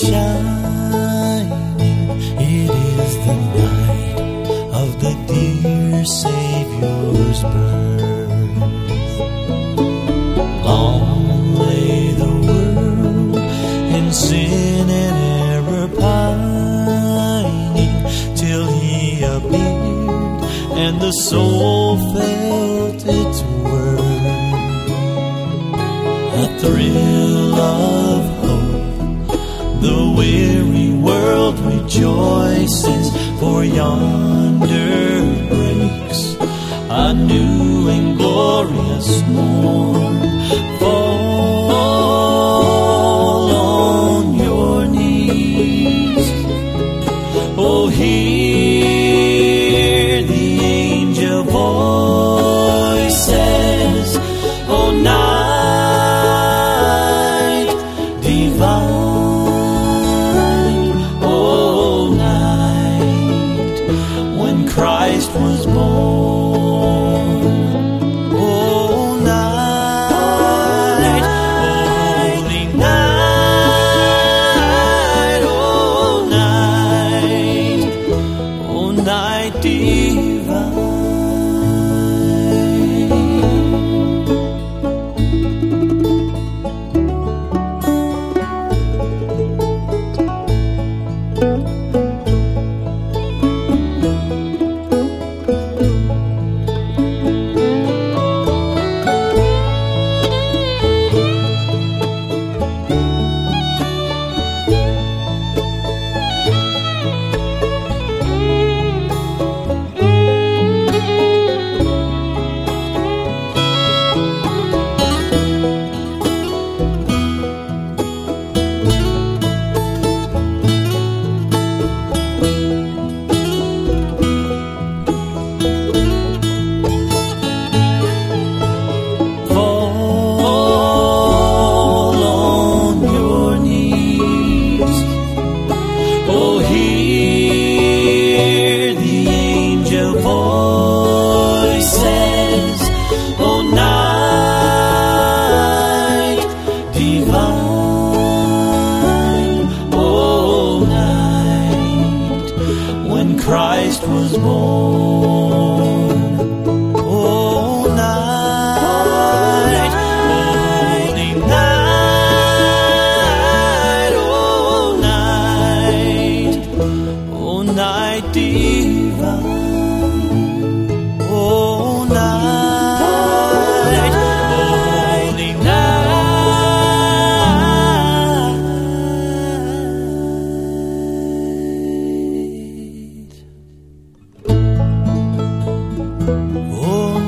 shining. It is the night of the dear Savior's birth. Long lay the world in sin and error pining, till He appeared and the soul felt its worth. A thrill of hope, the weary world rejoices, for yonder breaks a new and glorious morn. Fall on your knees, oh, hear the angel voices, oh, night divine, oh, night when Christ was born, oh, night, holy night, oh, night divine. Christ was born, oh, night, holy night, oh, night divine, oh, night, holy night. Oh,